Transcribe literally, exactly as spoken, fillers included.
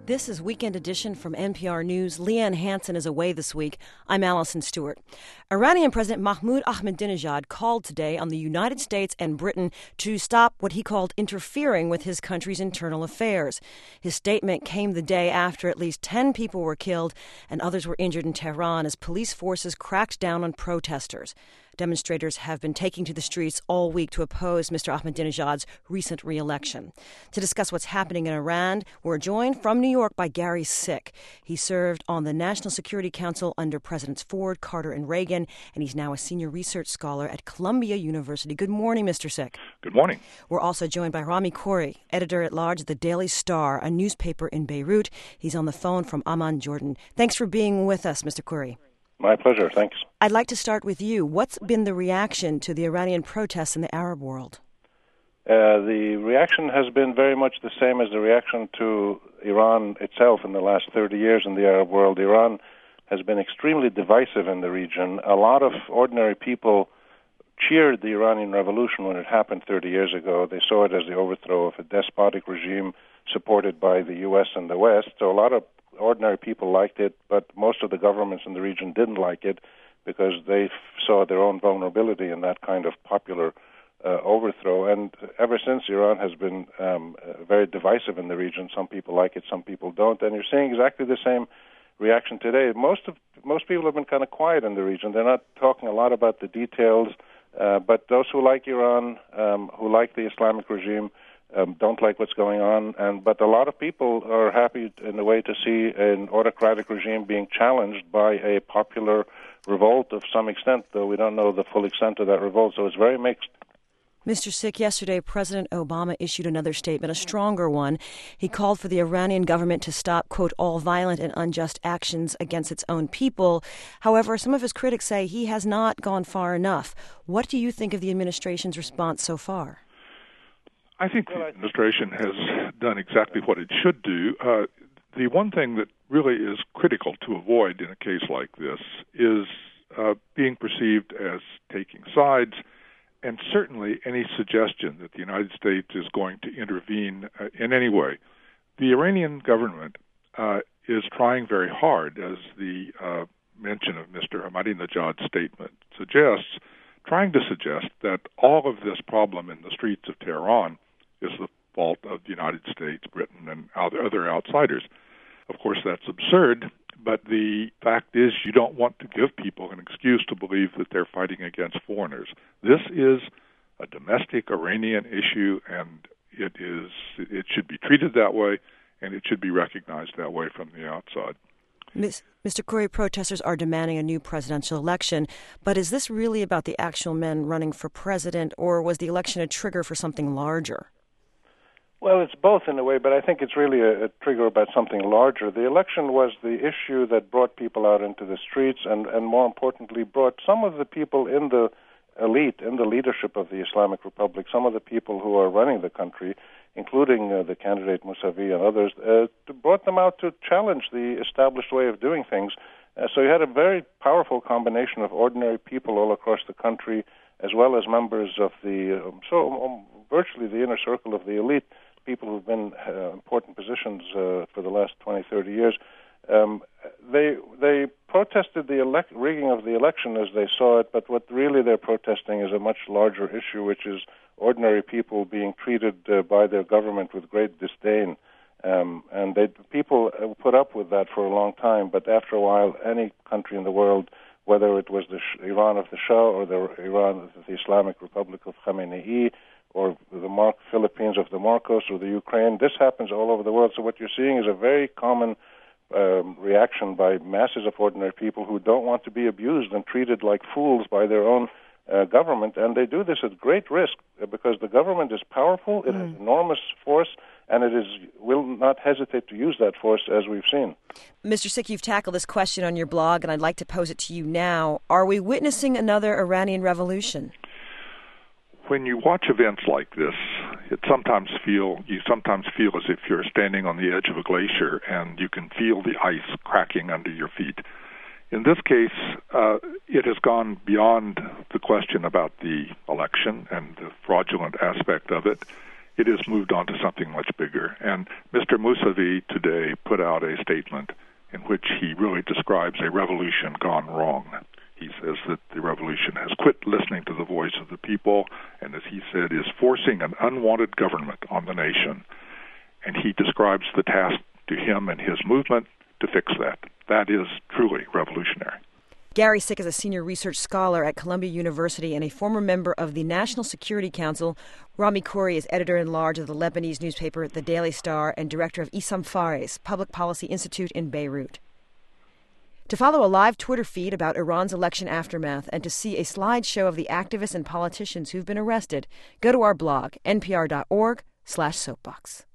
This is Weekend Edition from N P R News. Leanne Hansen is away this week. I'm Allison Stewart. Iranian President Mahmoud Ahmadinejad called today on the United States and Britain to stop what he called interfering with his country's internal affairs. His statement came the day after at least ten people were killed and others were injured in Tehran as police forces cracked down on protesters. Demonstrators have been taking to the streets all week to oppose Mister Ahmadinejad's recent re-election. To discuss what's happening in Iran, we're joined from New York by Gary Sick. He served on the National Security Council under Presidents Ford, Carter, and Reagan, and he's now a senior research scholar at Columbia University. Good morning, Mister Sick. Good morning. We're also joined by Rami Khoury, editor-at-large of the Daily Star, a newspaper in Beirut. He's on the phone from Amman, Jordan. Thanks for being with us, Mister Khoury. My pleasure, thanks. I'd like to start with you. What's been the reaction to the Iranian protests in the Arab world? Uh, the reaction has been very much the same as the reaction to Iran itself in the last thirty years in the Arab world. Iran has been extremely divisive in the region. A lot of ordinary people cheered the Iranian Revolution when it happened thirty years ago. They saw it as the overthrow of a despotic regime supported by the U S and the West. So a lot of ordinary people liked it, but most of the governments in the region didn't like it because they f- saw their own vulnerability in that kind of popular uh, overthrow. And ever since, Iran has been um, uh, very divisive in the region. Some people like it, some people don't. And you're seeing exactly the same reaction today. Most of most people have been kind of quiet in the region. They're not talking a lot about the details, uh, but those who like Iran, um, who like the Islamic regime, Um, don't like what's going on, and but a lot of people are happy in a way to see an autocratic regime being challenged by a popular revolt of some extent, though we don't know the full extent of that revolt, so it's very mixed. Mister Sick, yesterday President Obama issued another statement, a stronger one. He called for the Iranian government to stop, quote, all violent and unjust actions against its own people. However, some of his critics say he has not gone far enough. What do you think of the administration's response so far? I think the administration has done exactly what it should do. Uh, the one thing that really is critical to avoid in a case like this is uh, being perceived as taking sides, and certainly any suggestion that the United States is going to intervene uh, in any way. The Iranian government uh, is trying very hard, as the uh, mention of Mister Ahmadinejad's statement suggests, trying to suggest that all of this problem in the streets of Tehran is the fault of the United States, Britain, and other outsiders. Of course, that's absurd, but the fact is you don't want to give people an excuse to believe that they're fighting against foreigners. This is a domestic Iranian issue, and it is it should be treated that way, and it should be recognized that way from the outside. Mister Khoury, protesters are demanding a new presidential election, but is this really about the actual men running for president, or was the election a trigger for something larger? Well, it's both in a way, but I think it's really a, a trigger about something larger. The election was the issue that brought people out into the streets and, and more importantly, brought some of the people in the elite, in the leadership of the Islamic Republic, some of the people who are running the country, including uh, the candidate Mousavi and others, uh, to brought them out to challenge the established way of doing things. Uh, so you had a very powerful combination of ordinary people all across the country, as well as members of the, um, so um, virtually the inner circle of the elite, people who've been uh, important positions uh, for the last twenty, thirty years. Um, they they protested the elect- rigging of the election as they saw it, but what really they're protesting is a much larger issue, which is ordinary people being treated uh, by their government with great disdain. Um, and they, people put up with that for a long time, but after a while, any country in the world, whether it was the Iran of the Shah or the Iran of the Islamic Republic of Khamenei, or the Mar- Philippines of the Marcos, or the Ukraine. This happens all over the world. So what you're seeing is a very common um, reaction by masses of ordinary people who don't want to be abused and treated like fools by their own uh, government. And they do this at great risk because the government is powerful, it mm. has enormous force, and it is will not hesitate to use that force, as we've seen. Mister Sick, you've tackled this question on your blog, and I'd like to pose it to you now. Are we witnessing another Iranian revolution? When you watch events like this, it sometimes feel you sometimes feel as if you're standing on the edge of a glacier and you can feel the ice cracking under your feet. In this case, uh, it has gone beyond the question about the election and the fraudulent aspect of it. it has moved on to something much bigger. And Mister Mousavi today put out a statement in which he really describes a revolution gone wrong. He says that the revolution has quit listening to the voice of the people, and as he said, is forcing an unwanted government on the nation. And he describes the task to him and his movement to fix that. That is truly revolutionary. Gary Sick is a senior research scholar at Columbia University and a former member of the National Security Council. Rami Khouri is editor-in-large of the Lebanese newspaper The Daily Star and director of Issam Fares Public Policy Institute in Beirut. To follow a live Twitter feed about Iran's election aftermath and to see a slideshow of the activists and politicians who've been arrested, go to our blog, npr dot org slash soapbox.